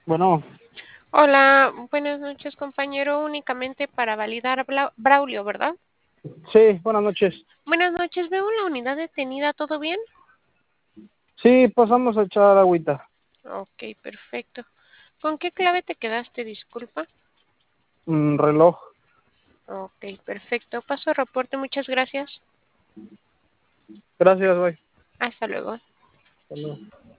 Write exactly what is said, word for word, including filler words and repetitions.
Bueno, Hola, buenas noches, compañero. Únicamente para validar Bla- Braulio, ¿verdad? sí, buenas noches. Buenas noches, veo la unidad detenida, ¿todo bien? Sí, pasamos a echar agüita. Ok, perfecto. ¿Con qué clave te quedaste? Disculpa. Mm, reloj. Ok, perfecto. Paso a reporte, muchas gracias. Gracias, güey. Hasta luego. Hasta luego.